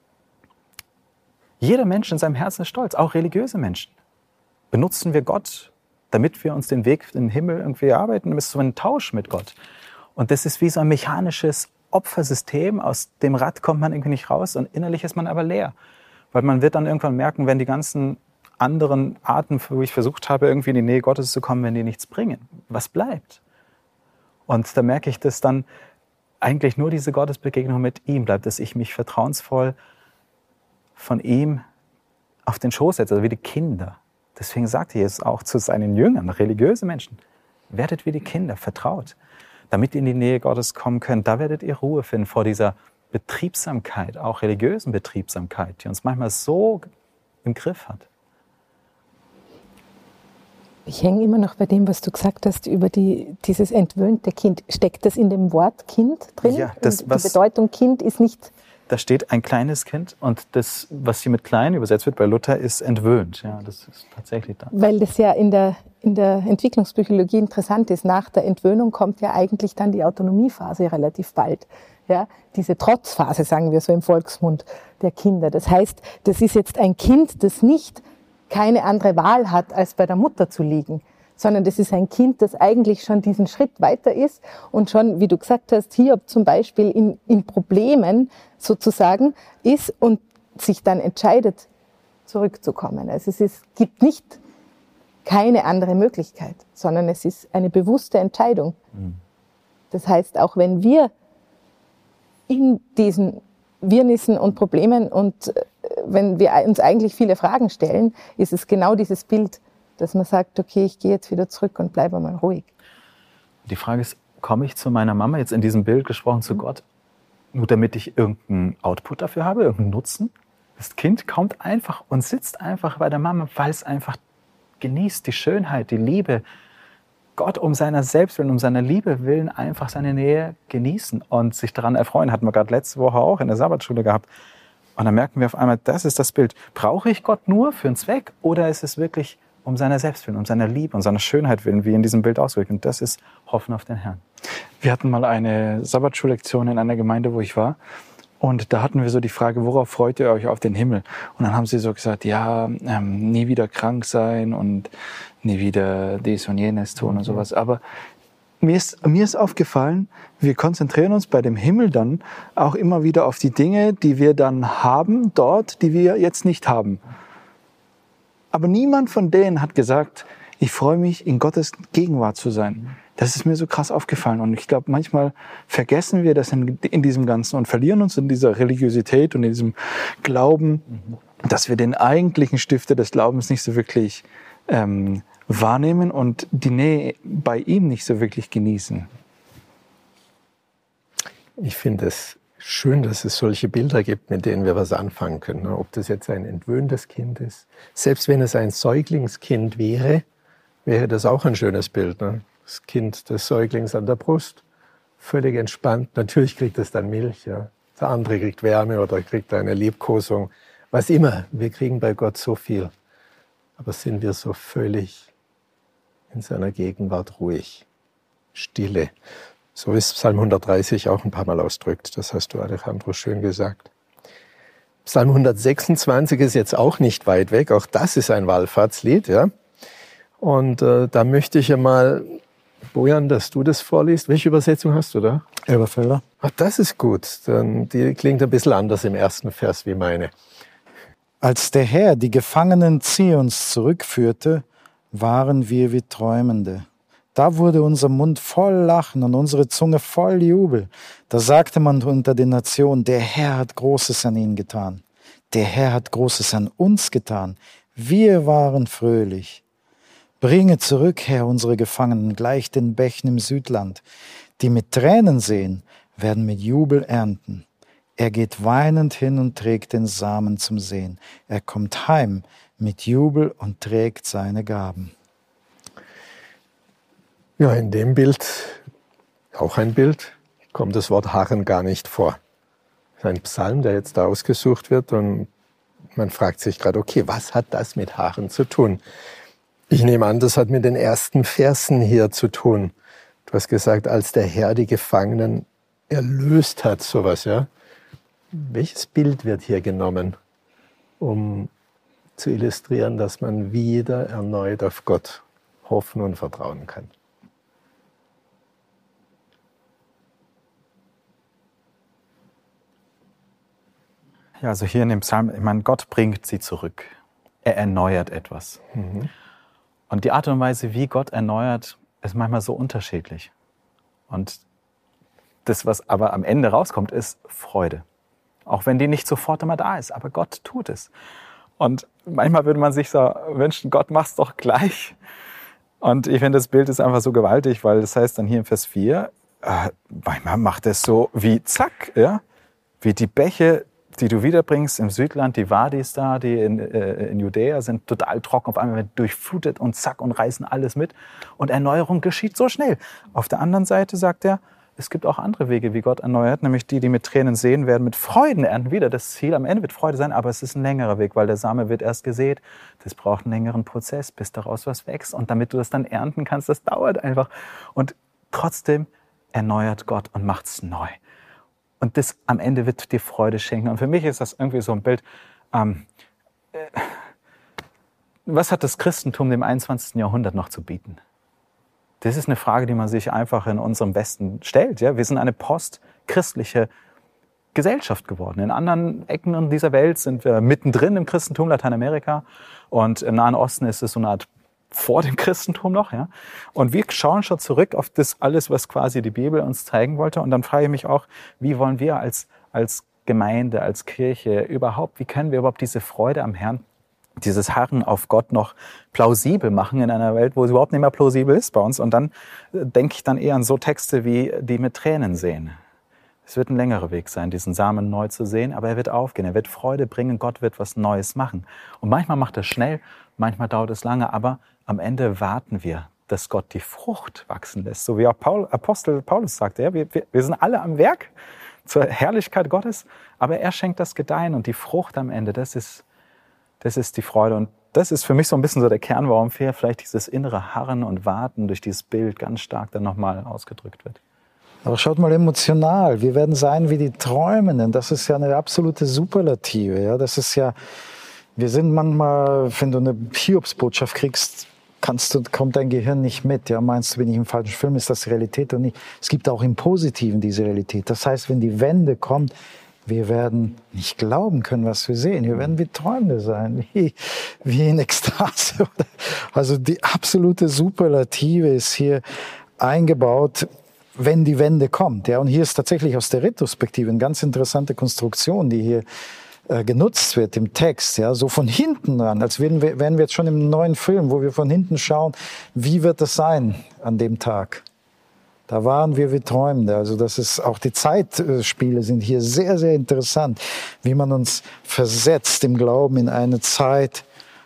jeder Mensch in seinem Herzen ist stolz, auch religiöse Menschen. Benutzen wir Gott, damit wir uns den Weg in den Himmel irgendwie arbeiten? Das ist so ein Tausch mit Gott. Und das ist wie so ein mechanisches Opfersystem. Aus dem Rad kommt man irgendwie nicht raus und innerlich ist man aber leer. Weil man wird dann irgendwann merken, wenn die ganzen anderen Arten, wo ich versucht habe, irgendwie in die Nähe Gottes zu kommen, wenn die nichts bringen. Was bleibt? Und da merke ich, dass dann eigentlich nur diese Gottesbegegnung mit ihm bleibt, dass ich mich vertrauensvoll von ihm auf den Schoß setze, also wie die Kinder. Deswegen sagte Jesus auch zu seinen Jüngern, religiöse Menschen, werdet wie die Kinder, vertraut, damit ihr in die Nähe Gottes kommen könnt. Da werdet ihr Ruhe finden vor dieser Betriebsamkeit, auch religiösen Betriebsamkeit, die uns manchmal so im Griff hat. Ich hänge immer noch bei dem, was du gesagt hast über die, dieses entwöhnte Kind. Steckt das in dem Wort Kind drin? Ja, das, die was, Bedeutung Kind ist nicht... Da steht ein kleines Kind und das, was hier mit klein übersetzt wird bei Luther, ist entwöhnt. Ja, das ist tatsächlich da. Weil das ja in der, in der Entwicklungspsychologie interessant ist. Nach der Entwöhnung kommt ja eigentlich dann die Autonomiephase relativ bald. Ja, diese Trotzphase, sagen wir so im Volksmund, der Kinder. Das heißt, das ist jetzt ein Kind, das nicht keine andere Wahl hat, als bei der Mutter zu liegen, sondern das ist ein Kind, das eigentlich schon diesen Schritt weiter ist und schon, wie du gesagt hast, hier zum Beispiel in, in Problemen sozusagen ist und sich dann entscheidet, zurückzukommen. Also es ist, gibt nicht keine andere Möglichkeit, sondern es ist eine bewusste Entscheidung. Mhm. Das heißt, auch wenn wir in diesen Wirrnissen und Problemen und wenn wir uns eigentlich viele Fragen stellen, ist es genau dieses Bild, dass man sagt, okay, ich gehe jetzt wieder zurück und bleibe mal ruhig. Die Frage ist, komme ich zu meiner Mama, jetzt in diesem Bild gesprochen, zu mhm. Gott, nur damit ich irgendeinen Output dafür habe, irgendeinen Nutzen? Das Kind kommt einfach und sitzt einfach bei der Mama, weil es einfach genießt die Schönheit, die Liebe. Gott um seiner selbst willen, um seiner Liebe willen einfach seine Nähe genießen und sich daran erfreuen. Hatten wir gerade letzte Woche auch in der Sabbatschule gehabt. Und dann merken wir auf einmal, das ist das Bild. Brauche ich Gott nur für einen Zweck oder ist es wirklich um seiner selbst willen, um seiner Liebe und seiner Schönheit willen, wie in diesem Bild auswirkt? Und das ist Hoffen auf den Herrn. Wir hatten mal eine Sabbatschullektion in einer Gemeinde, wo ich war. Und da hatten wir so die Frage, worauf freut ihr euch auf den Himmel? Und dann haben sie so gesagt, ja, ähm, nie wieder krank sein und nie wieder dies und jenes tun mhm. und sowas. Aber mir ist, mir ist aufgefallen, wir konzentrieren uns bei dem Himmel dann auch immer wieder auf die Dinge, die wir dann haben dort, die wir jetzt nicht haben. Aber niemand von denen hat gesagt, ich freue mich, in Gottes Gegenwart zu sein. Das ist mir so krass aufgefallen. Und ich glaube, manchmal vergessen wir das in, in diesem Ganzen und verlieren uns in dieser Religiosität und in diesem Glauben, dass wir den eigentlichen Stifter des Glaubens nicht so wirklich ähm, wahrnehmen und die Nähe bei ihm nicht so wirklich genießen. Ich finde es schön, dass es solche Bilder gibt, mit denen wir was anfangen können. Ob das jetzt ein entwöhntes Kind ist. Selbst wenn es ein Säuglingskind wäre, wäre das auch ein schönes Bild. Ne? Das Kind des Säuglings an der Brust, völlig entspannt. Natürlich kriegt es dann Milch. Ja. Der andere kriegt Wärme oder kriegt eine Liebkosung. Was immer. Wir kriegen bei Gott so viel. Aber sind wir so völlig in seiner Gegenwart ruhig, Stille. So ist Psalm hundertdreißig auch ein paar Mal ausdrückt. Das hast du, Alejandro, schön gesagt. Psalm hundertsechsundzwanzig ist jetzt auch nicht weit weg. Auch das ist ein Wallfahrtslied. Ja? Und äh, da möchte ich ja mal, Bojan, dass du das vorliest. Welche Übersetzung hast du da? Elberfelder. Ach, das ist gut. Dann, die klingt ein bisschen anders im ersten Vers wie meine. Als der Herr die Gefangenen Zions zurückführte, waren wir wie Träumende. Da wurde unser Mund voll Lachen und unsere Zunge voll Jubel. Da sagte man unter den Nationen, der Herr hat Großes an ihnen getan. Der Herr hat Großes an uns getan. Wir waren fröhlich. Bringe zurück, Herr, unsere Gefangenen, gleich den Bächen im Südland. Die mit Tränen sehen, werden mit Jubel ernten. Er geht weinend hin und trägt den Samen zum Sehen. Er kommt heim mit Jubel und trägt seine Gaben. Ja, in dem Bild, auch ein Bild, kommt das Wort harren gar nicht vor. Das ist ein Psalm, der jetzt da ausgesucht wird und man fragt sich gerade, okay, was hat das mit harren zu tun? Ich nehme an, das hat mit den ersten Versen hier zu tun. Du hast gesagt, als der Herr die Gefangenen erlöst hat, sowas, ja. Welches Bild wird hier genommen, um zu illustrieren, dass man wieder erneut auf Gott hoffen und vertrauen kann? Ja, also hier in dem Psalm, ich meine, Gott bringt sie zurück. Er erneuert etwas. Mhm. Und die Art und Weise, wie Gott erneuert, ist manchmal so unterschiedlich. Und das, was aber am Ende rauskommt, ist Freude. Auch wenn die nicht sofort immer da ist, aber Gott tut es. Und manchmal würde man sich so wünschen, Gott, mach's doch gleich. Und ich finde, das Bild ist einfach so gewaltig, weil das heißt dann hier in Vers vier, äh, manchmal macht es so wie zack, ja, wie die Bäche, die du wiederbringst im Südland, die Wadis da, die in, äh, in Judäa sind total trocken, auf einmal wird durchflutet und zack und reißen alles mit. Und Erneuerung geschieht so schnell. Auf der anderen Seite sagt er, es gibt auch andere Wege, wie Gott erneuert, nämlich die, die mit Tränen sehen, werden mit Freuden ernten wieder. Das Ziel am Ende wird Freude sein, aber es ist ein längerer Weg, weil der Same wird erst gesät. Das braucht einen längeren Prozess, bis daraus was wächst. Und damit du das dann ernten kannst, das dauert einfach. Und trotzdem erneuert Gott und macht's neu. Und das am Ende wird dir Freude schenken. Und für mich ist das irgendwie so ein Bild, ähm, äh, was hat das Christentum dem einundzwanzigsten Jahrhundert noch zu bieten? Das ist eine Frage, die man sich einfach in unserem Westen stellt. Ja? Wir sind eine postchristliche Gesellschaft geworden. In anderen Ecken dieser Welt sind wir mittendrin im Christentum, Lateinamerika. Und im Nahen Osten ist es so eine Art vor dem Christentum noch. Ja? Und wir schauen schon zurück auf das alles, was quasi die Bibel uns zeigen wollte. Und dann frage ich mich auch, wie wollen wir als, als Gemeinde, als Kirche überhaupt, wie können wir überhaupt diese Freude am Herrn, dieses Harren auf Gott noch plausibel machen in einer Welt, wo es überhaupt nicht mehr plausibel ist bei uns. Und dann denke ich dann eher an so Texte wie die mit Tränen sehen. Es wird ein längerer Weg sein, diesen Samen neu zu sehen, aber er wird aufgehen, er wird Freude bringen, Gott wird was Neues machen. Und manchmal macht er schnell, manchmal dauert es lange, aber am Ende warten wir, dass Gott die Frucht wachsen lässt. So wie auch Paul, Apostel Paulus sagte, ja, wir, wir, wir sind alle am Werk zur Herrlichkeit Gottes, aber er schenkt das Gedeihen und die Frucht am Ende, das ist, das ist die Freude. Und das ist für mich so ein bisschen so der Kern, warum vielleicht dieses innere Harren und Warten durch dieses Bild ganz stark dann nochmal ausgedrückt wird. Aber schaut mal emotional, wir werden sein wie die Träumenden. Das ist ja eine absolute Superlative. Ja? Das ist ja, wir sind manchmal, wenn du eine Hiobsbotschaft kriegst, kannst du, kommt dein Gehirn nicht mit. Ja? Meinst du, bin ich im falschen Film, ist das Realität oder nicht? Es gibt auch im Positiven diese Realität. Das heißt, wenn die Wende kommt, wir werden nicht glauben können, was wir sehen. Wir werden wie Träumende sein, wie, wie in Ekstase. Also die absolute Superlative ist hier eingebaut, wenn die Wende kommt. Ja, und hier ist tatsächlich aus der Retrospektive eine ganz interessante Konstruktion, die hier äh, genutzt wird im Text. Ja, so von hinten ran, als wären wir, wären wir jetzt schon im neuen Film, wo wir von hinten schauen, wie wird es sein an dem Tag. Da waren wir wie Träumende. Also das ist auch die Zeitspiele sind hier sehr, sehr interessant, wie man uns versetzt im Glauben in eine Zeit,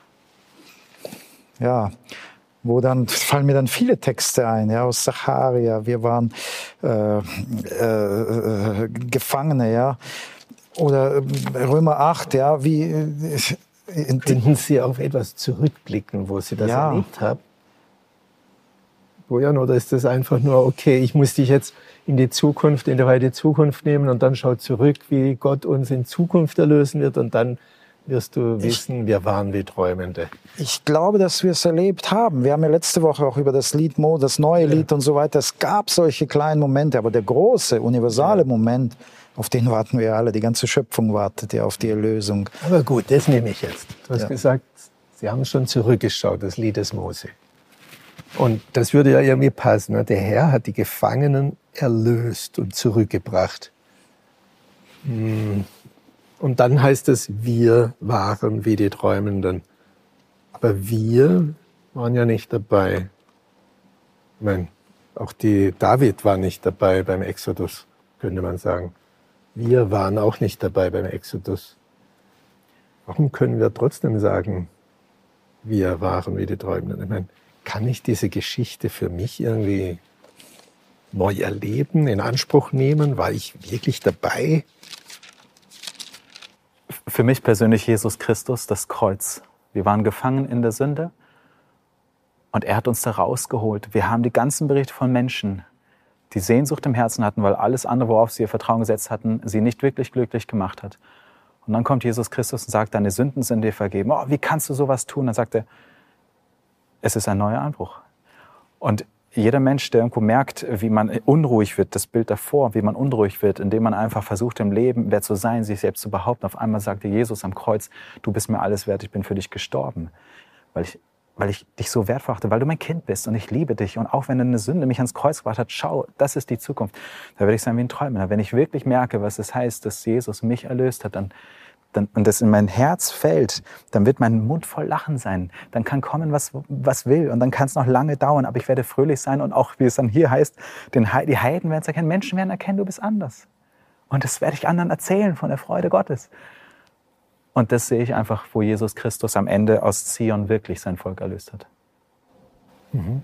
ja, wo dann fallen mir dann viele Texte ein, ja, aus Zacharia. Wir waren äh, äh, Gefangene, ja, oder Römer acht, ja, wie äh, könnten Sie auf etwas zurückblicken, wo Sie das ja. erlebt haben? Bojan, oder ist das einfach nur, okay, ich muss dich jetzt in die Zukunft, in die weite Zukunft nehmen und dann schau zurück, wie Gott uns in Zukunft erlösen wird und dann wirst du wissen, ich, wir waren wie Träumende. Ich glaube, dass wir es erlebt haben. Wir haben ja letzte Woche auch über das Lied, Mo, das neue ja. Lied und so weiter. Es gab solche kleinen Momente, aber der große, universale ja. Moment, auf den warten wir alle. Die ganze Schöpfung wartet ja auf die Erlösung. Aber gut, das nehme ich jetzt. Du hast ja. gesagt, Sie haben schon zurückgeschaut, das Lied des Mose. Und das würde ja irgendwie passen. Ne? Der Herr hat die Gefangenen erlöst und zurückgebracht. Und dann heißt es, wir waren wie die Träumenden. Aber wir waren ja nicht dabei. Ich meine, auch die David war nicht dabei beim Exodus, könnte man sagen. Wir waren auch nicht dabei beim Exodus. Warum können wir trotzdem sagen, wir waren wie die Träumenden? Ich meine, kann ich diese Geschichte für mich irgendwie neu erleben, in Anspruch nehmen? War ich wirklich dabei? Für mich persönlich Jesus Christus, das Kreuz. Wir waren gefangen in der Sünde und er hat uns da rausgeholt. Wir haben die ganzen Berichte von Menschen, die Sehnsucht im Herzen hatten, weil alles andere, worauf sie ihr Vertrauen gesetzt hatten, sie nicht wirklich glücklich gemacht hat. Und dann kommt Jesus Christus und sagt, deine Sünden sind dir vergeben. Oh, wie kannst du sowas tun? Dann sagt er, es ist ein neuer Anbruch. Und jeder Mensch, der irgendwo merkt, wie man unruhig wird, das Bild davor, wie man unruhig wird, indem man einfach versucht im Leben, wer zu sein, sich selbst zu behaupten. Auf einmal sagte Jesus am Kreuz, du bist mir alles wert, ich bin für dich gestorben. Weil ich, weil ich dich so wertvoll achte, weil du mein Kind bist und ich liebe dich. Und auch wenn eine Sünde mich ans Kreuz gebracht hat, schau, das ist die Zukunft. Da werde ich sein wie ein Träumer. Wenn ich wirklich merke, was es heißt, dass Jesus mich erlöst hat, dann Dann, und das in mein Herz fällt, dann wird mein Mund voll Lachen sein. Dann kann kommen, was, was will. Und dann kann es noch lange dauern, aber ich werde fröhlich sein. Und auch, wie es dann hier heißt, den He- die Heiden werden es erkennen, Menschen werden erkennen, du bist anders. Und das werde ich anderen erzählen von der Freude Gottes. Und das sehe ich einfach, wo Jesus Christus am Ende aus Zion wirklich sein Volk erlöst hat. Mhm.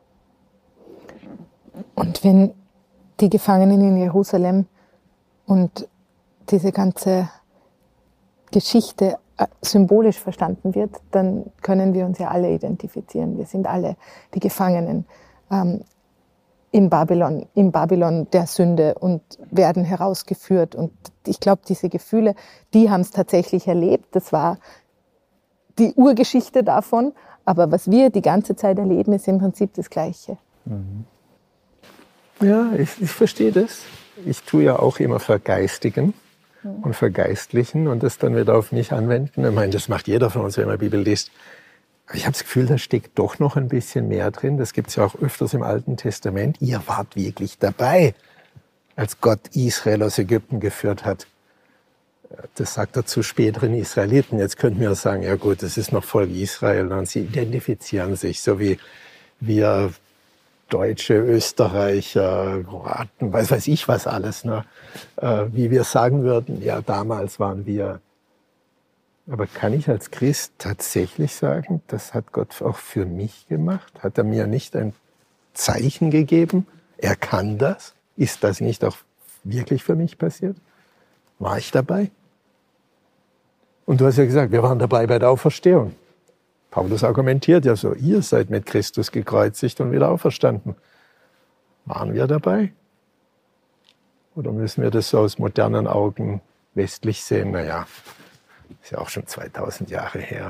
Und wenn die Gefangenen in Jerusalem und diese ganze Geschichte symbolisch verstanden wird, dann können wir uns ja alle identifizieren. Wir sind alle die Gefangenen ähm, in Babylon, in Babylon der Sünde und werden herausgeführt. Und ich glaube, diese Gefühle, die haben es tatsächlich erlebt. Das war die Urgeschichte davon. Aber was wir die ganze Zeit erleben, ist im Prinzip das Gleiche. Mhm. Ja, ich, ich verstehe das. Ich tue ja auch immer vergeistigen und vergeistlichen und das dann wieder auf mich anwenden. Ich meine, das macht jeder von uns, wenn man Bibel liest. Aber ich habe das Gefühl, da steckt doch noch ein bisschen mehr drin. Das gibt es ja auch öfters im Alten Testament. Ihr wart wirklich dabei, als Gott Israel aus Ägypten geführt hat. Das sagt er zu späteren Israeliten. Jetzt könnten wir sagen, ja gut, das ist noch Volk Israel und sie identifizieren sich, so wie wir Deutsche, Österreicher, Kroaten, weiß weiß ich was alles, ne? Äh, wie wir sagen würden, ja, damals waren wir. Aber kann ich als Christ tatsächlich sagen, das hat Gott auch für mich gemacht? Hat er mir nicht ein Zeichen gegeben? Er kann das? Ist das nicht auch wirklich für mich passiert? War ich dabei? Und du hast ja gesagt, wir waren dabei bei der Auferstehung. Paulus argumentiert ja so, ihr seid mit Christus gekreuzigt und wieder auferstanden. Waren wir dabei? Oder müssen wir das so aus modernen Augen westlich sehen? Naja, ist ja auch schon zweitausend Jahre her.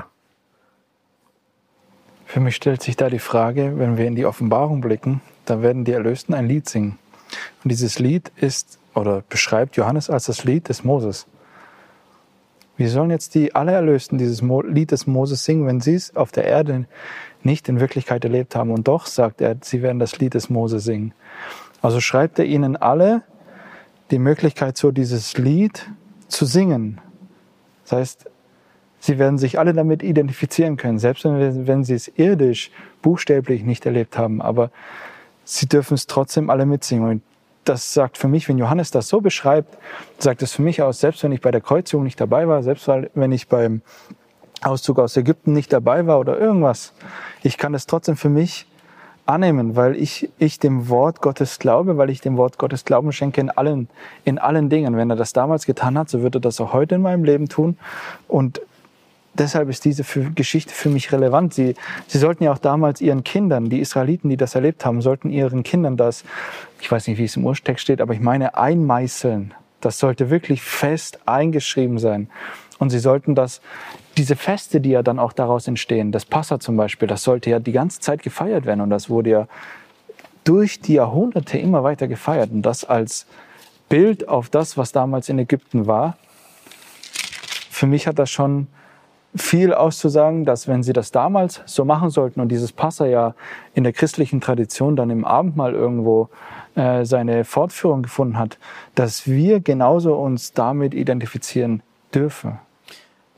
Für mich stellt sich da die Frage, wenn wir in die Offenbarung blicken, dann werden die Erlösten ein Lied singen. Und dieses Lied ist, oder beschreibt Johannes als das Lied des Moses. Wie sollen jetzt die alle Erlösten dieses Lied des Moses singen, wenn sie es auf der Erde nicht in Wirklichkeit erlebt haben? Und doch sagt er, sie werden das Lied des Moses singen. Also schreibt er ihnen alle die Möglichkeit, so dieses Lied zu singen. Das heißt, sie werden sich alle damit identifizieren können, selbst wenn, wenn sie es irdisch, buchstäblich nicht erlebt haben. Aber sie dürfen es trotzdem alle mitsingen. Und das sagt für mich, wenn Johannes das so beschreibt, sagt es für mich aus, selbst wenn ich bei der Kreuzigung nicht dabei war, selbst wenn ich beim Auszug aus Ägypten nicht dabei war oder irgendwas, ich kann es trotzdem für mich annehmen, weil ich, ich dem Wort Gottes glaube, weil ich dem Wort Gottes Glauben schenke in allen, in allen Dingen. Wenn er das damals getan hat, so wird er das auch heute in meinem Leben tun. Und deshalb ist diese Geschichte für mich relevant. Sie, sie sollten ja auch damals ihren Kindern, die Israeliten, die das erlebt haben, sollten ihren Kindern das, ich weiß nicht, wie es im Urtext steht, aber ich meine einmeißeln. Das sollte wirklich fest eingeschrieben sein. Und sie sollten das, diese Feste, die ja dann auch daraus entstehen, das Passa zum Beispiel, das sollte ja die ganze Zeit gefeiert werden. Und das wurde ja durch die Jahrhunderte immer weiter gefeiert. Und das als Bild auf das, was damals in Ägypten war. Für mich hat das schon viel auszusagen, dass wenn sie das damals so machen sollten und dieses Passa ja in der christlichen Tradition dann im Abendmahl irgendwo äh, seine Fortführung gefunden hat, dass wir genauso uns damit identifizieren dürfen.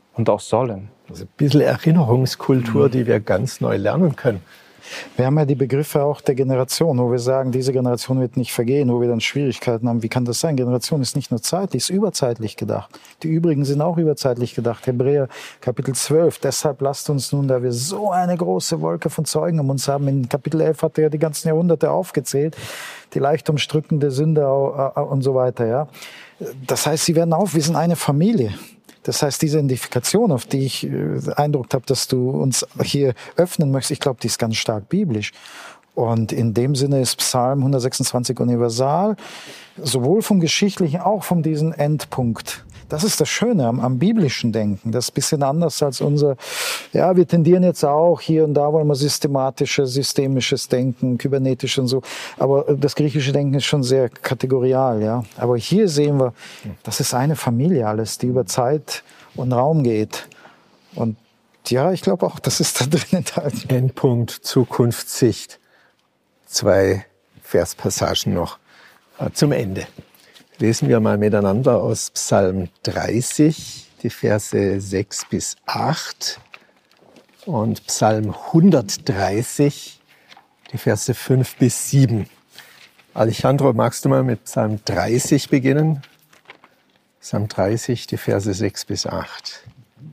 und auch sollen. Also ein bisschen Erinnerungskultur, mhm. die wir ganz neu lernen können. Wir haben ja die Begriffe auch der Generation, wo wir sagen, diese Generation wird nicht vergehen, wo wir dann Schwierigkeiten haben. Wie kann das sein? Generation ist nicht nur zeitlich, ist überzeitlich gedacht. Die übrigen sind auch überzeitlich gedacht. Hebräer Kapitel zwölf. Deshalb lasst uns nun, da wir so eine große Wolke von Zeugen um uns haben, in Kapitel elf hat er ja die ganzen Jahrhunderte aufgezählt, die leicht umstrittene Sünde und so weiter. Ja, das heißt, sie werden auf, wir sind eine Familie. Das heißt, diese Identifikation, auf die ich äh, Eindruck habe, dass du uns hier öffnen möchtest, ich glaube, die ist ganz stark biblisch. Und in dem Sinne ist Psalm hundertsechsundzwanzig universal, sowohl vom Geschichtlichen, auch von diesem Endpunkt. Das ist das Schöne am, am biblischen Denken. Das ist ein bisschen anders als unser, ja, wir tendieren jetzt auch, hier und da wollen wir systematisches, systemisches Denken, kybernetisch und so. Aber das griechische Denken ist schon sehr kategorial, ja. Aber hier sehen wir, das ist eine Familie alles, die über Zeit und Raum geht. Und ja, ich glaube auch, das ist da drin enthalten. Endpunkt, Zukunftssicht. Zwei Verspassagen noch äh, zum Ende. Lesen wir mal miteinander aus Psalm dreißig, die Verse sechs bis acht und Psalm hundertdreißig, die Verse fünf bis sieben. Alejandro, magst du mal mit Psalm dreißig beginnen? Psalm dreißig, die Verse sechs bis acht.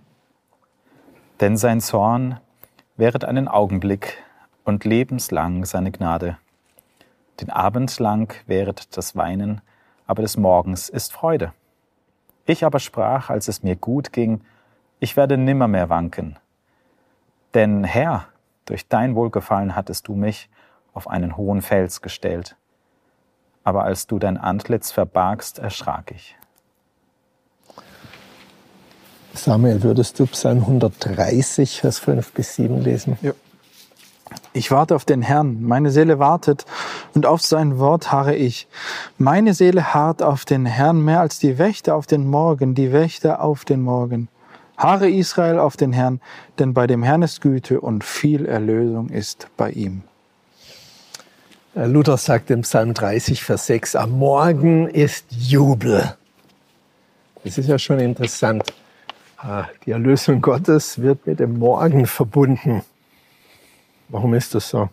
Denn sein Zorn währet einen Augenblick und lebenslang seine Gnade. Den Abend lang währet das Weinen, aber des Morgens ist Freude. Ich aber sprach, als es mir gut ging, ich werde nimmermehr wanken. Denn Herr, durch dein Wohlgefallen hattest du mich auf einen hohen Fels gestellt. Aber als du dein Antlitz verbargst, erschrak ich. Samuel, würdest du Psalm hundertdreißig, Vers fünf bis sieben lesen? Ja. Ich warte auf den Herrn, meine Seele wartet, und auf sein Wort harre ich. Meine Seele harrt auf den Herrn mehr als die Wächter auf den Morgen, die Wächter auf den Morgen. Harre Israel auf den Herrn, denn bei dem Herrn ist Güte und viel Erlösung ist bei ihm. Luther sagt im Psalm dreißig, Vers sechs, am Morgen ist Jubel. Das ist ja schon interessant. Die Erlösung Gottes wird mit dem Morgen verbunden. Warum ist das so?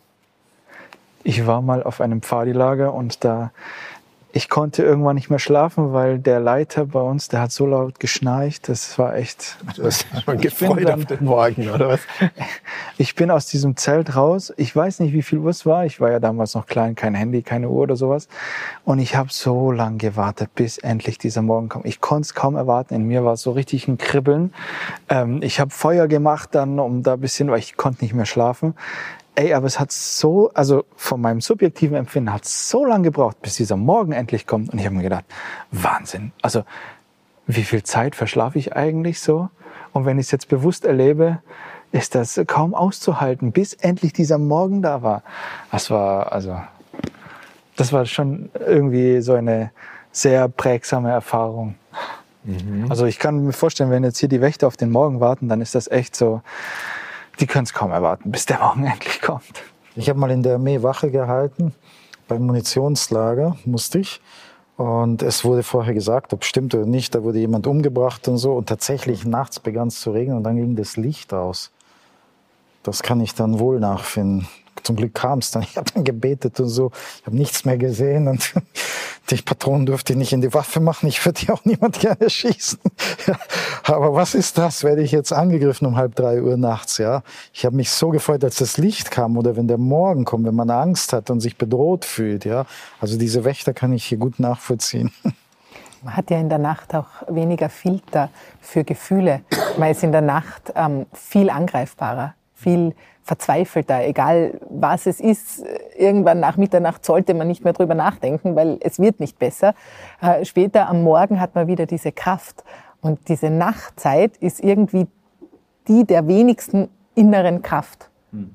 Ich war mal auf einem Pfadilager und da, ich konnte irgendwann nicht mehr schlafen, weil der Leiter bei uns, der hat so laut geschnarcht, das war echt... Du hast dich schon gefreut auf den Morgen, oder was? Ich bin aus diesem Zelt raus, ich weiß nicht, wie viel Uhr es war, ich war ja damals noch klein, kein Handy, keine Uhr oder sowas, und ich habe so lange gewartet, bis endlich dieser Morgen kam. Ich konnte es kaum erwarten, in mir war es so richtig ein Kribbeln. Ähm, ich habe Feuer gemacht dann, um da ein bisschen, weil ich konnte nicht mehr schlafen. Ey, aber es hat so, also von meinem subjektiven Empfinden hat es so lange gebraucht, bis dieser Morgen endlich kommt. Und ich habe mir gedacht, Wahnsinn. Also wie viel Zeit verschlafe ich eigentlich so? Und wenn ich es jetzt bewusst erlebe, ist das kaum auszuhalten, bis endlich dieser Morgen da war. Das war, also, das war schon irgendwie so eine sehr prägsame Erfahrung. Mhm. Also ich kann mir vorstellen, wenn jetzt hier die Wächter auf den Morgen warten, dann ist das echt so, die können es kaum erwarten, bis der Morgen endlich kommt. Ich habe mal in der Armee Wache gehalten, beim Munitionslager musste ich. Und es wurde vorher gesagt, ob stimmt oder nicht, da wurde jemand umgebracht und so. Und tatsächlich nachts begann es zu regnen und dann ging das Licht aus. Das kann ich dann wohl nachfinden. Zum Glück kam es dann. Ich habe dann gebetet und so. Ich habe nichts mehr gesehen und die Patronen durfte ich nicht in die Waffe machen. Ich würde ja auch niemand gerne schießen. Ja, aber was ist das? Werde ich jetzt angegriffen um halb drei Uhr nachts? Ja, ich habe mich so gefreut, als das Licht kam oder wenn der Morgen kommt, wenn man Angst hat und sich bedroht fühlt. Ja, also diese Wächter kann ich hier gut nachvollziehen. Man hat ja in der Nacht auch weniger Filter für Gefühle. Man ist in der Nacht ähm, viel angreifbarer, viel verzweifelter, egal was es ist. Irgendwann nach Mitternacht sollte man nicht mehr drüber nachdenken, weil es wird nicht besser. Äh, später am Morgen hat man wieder diese Kraft. Und diese Nachtzeit ist irgendwie die der wenigsten inneren Kraft.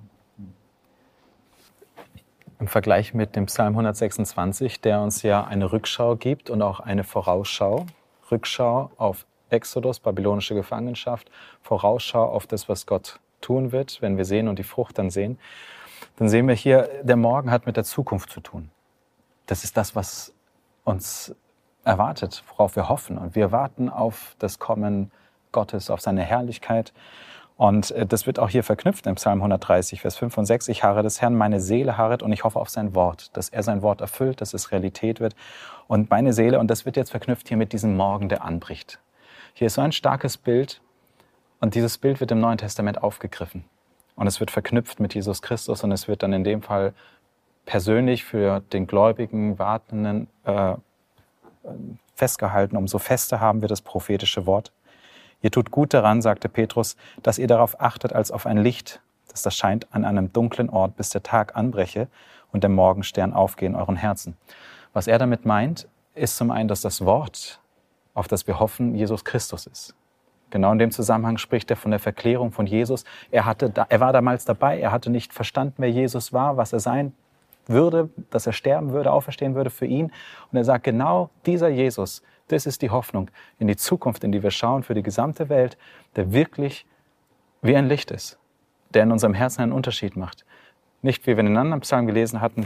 Im Vergleich mit dem Psalm hundertsechsundzwanzig, der uns ja eine Rückschau gibt und auch eine Vorausschau. Rückschau auf Exodus, babylonische Gefangenschaft, Vorausschau auf das, was Gott tun wird, wenn wir sehen und die Frucht dann sehen, dann sehen wir hier, der Morgen hat mit der Zukunft zu tun. Das ist das, was uns erwartet, worauf wir hoffen. Und wir warten auf das Kommen Gottes, auf seine Herrlichkeit. Und das wird auch hier verknüpft im Psalm hundertdreißig, Vers fünf und sechs. Ich harre des Herrn, meine Seele harret und ich hoffe auf sein Wort, dass er sein Wort erfüllt, dass es Realität wird. Und meine Seele, und das wird jetzt verknüpft hier mit diesem Morgen, der anbricht. Hier ist so ein starkes Bild und dieses Bild wird im Neuen Testament aufgegriffen. Und es wird verknüpft mit Jesus Christus und es wird dann in dem Fall persönlich für den gläubigen, Wartenden äh, festgehalten. Umso fester haben wir das prophetische Wort. Ihr tut gut daran, sagte Petrus, dass ihr darauf achtet als auf ein Licht, das da scheint an einem dunklen Ort, bis der Tag anbreche und der Morgenstern aufgehe in euren Herzen. Was er damit meint, ist zum einen, dass das Wort, auf das wir hoffen, Jesus Christus ist. Genau in dem Zusammenhang spricht er von der Verklärung von Jesus. Er, hatte, er war damals dabei, er hatte nicht verstanden, wer Jesus war, was er sein würde, dass er sterben würde, auferstehen würde für ihn. Und er sagt, genau dieser Jesus, das ist die Hoffnung in die Zukunft, in die wir schauen, für die gesamte Welt, der wirklich wie ein Licht ist, der in unserem Herzen einen Unterschied macht. Nicht, wie wir in einem anderen Psalm gelesen hatten,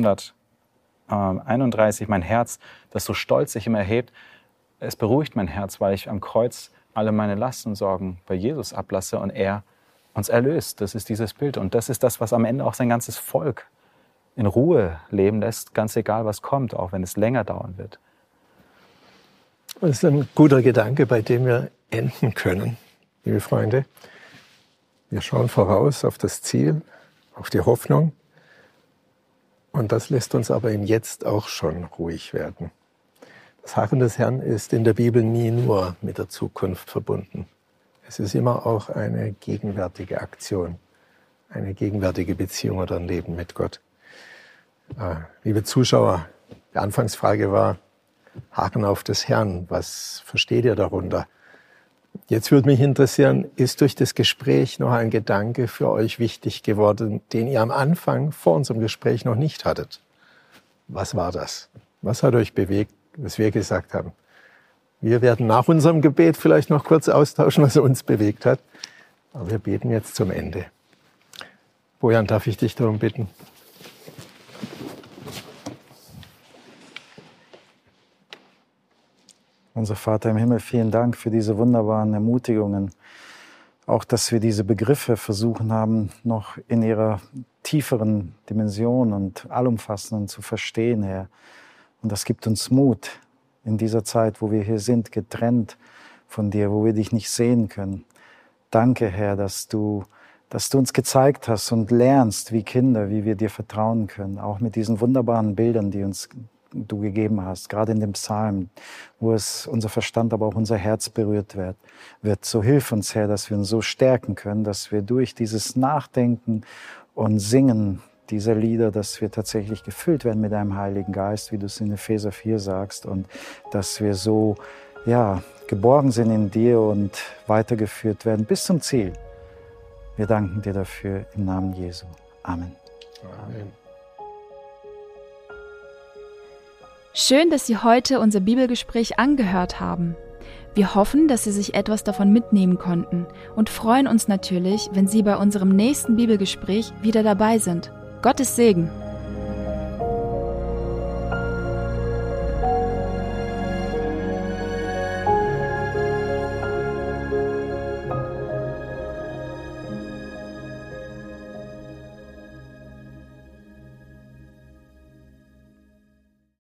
hunderteinunddreißig, mein Herz, das so stolz sich immer erhebt, es beruhigt mein Herz, weil ich am Kreuz alle meine Lasten und Sorgen bei Jesus ablasse und er uns erlöst. Das ist dieses Bild und das ist das, was am Ende auch sein ganzes Volk in Ruhe leben lässt, ganz egal, was kommt, auch wenn es länger dauern wird. Das ist ein guter Gedanke, bei dem wir enden können, liebe Freunde. Wir schauen voraus auf das Ziel, auf die Hoffnung. Und das lässt uns aber im Jetzt auch schon ruhig werden. Das Harren des Herrn ist in der Bibel nie nur mit der Zukunft verbunden. Es ist immer auch eine gegenwärtige Aktion, eine gegenwärtige Beziehung oder ein Leben mit Gott. Äh, liebe Zuschauer, die Anfangsfrage war, Harren auf des Herrn, was versteht ihr darunter? Jetzt würde mich interessieren, ist durch das Gespräch noch ein Gedanke für euch wichtig geworden, den ihr am Anfang vor unserem Gespräch noch nicht hattet? Was war das? Was hat euch bewegt, was wir gesagt haben? Wir werden nach unserem Gebet vielleicht noch kurz austauschen, was uns bewegt hat. Aber wir beten jetzt zum Ende. Bojan, darf ich dich darum bitten? Unser Vater im Himmel, vielen Dank für diese wunderbaren Ermutigungen. Auch, dass wir diese Begriffe versuchen haben, noch in ihrer tieferen Dimension und allumfassenden zu verstehen, Herr. Und das gibt uns Mut in dieser Zeit, wo wir hier sind, getrennt von dir, wo wir dich nicht sehen können. Danke, Herr, dass du, dass du uns gezeigt hast und lernst, wie Kinder, wie wir dir vertrauen können. Auch mit diesen wunderbaren Bildern, die uns du gegeben hast, gerade in dem Psalm, wo es unser Verstand, aber auch unser Herz berührt wird. wird. So hilf uns, Herr, dass wir uns so stärken können, dass wir durch dieses Nachdenken und Singen dieser Lieder, dass wir tatsächlich gefüllt werden mit deinem Heiligen Geist, wie du es in Epheser vier sagst, und dass wir so, ja, geborgen sind in dir und weitergeführt werden bis zum Ziel. Wir danken dir dafür im Namen Jesu. Amen. Amen. Schön, dass Sie heute unser Bibelgespräch angehört haben. Wir hoffen, dass Sie sich etwas davon mitnehmen konnten und freuen uns natürlich, wenn Sie bei unserem nächsten Bibelgespräch wieder dabei sind. Gottes Segen!